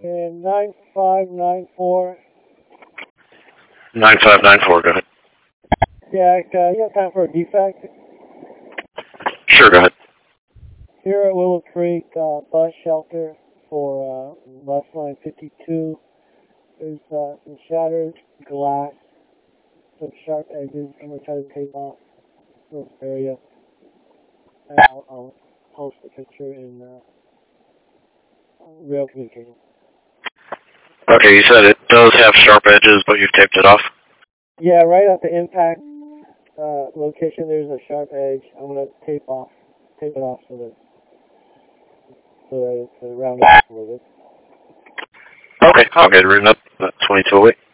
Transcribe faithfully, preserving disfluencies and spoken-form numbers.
And nine five nine four. nine five nine four, go ahead. Yeah, uh, you have time for a defect? Sure, go ahead. Here at Willow Creek uh, bus shelter for uh, bus line fifty-two, there's uh, some shattered glass, some sharp edges. I'm going to try to tape off this area. And I'll, I'll post the picture in uh, Rail Communication. Okay, you said it does have sharp edges, but you've taped it off? Yeah, right at the impact uh, location, there's a sharp edge. I'm going to tape off, tape it off so that, so that it's uh, rounded up a little bit. Okay, I'll get it written up. twenty-two oh eight.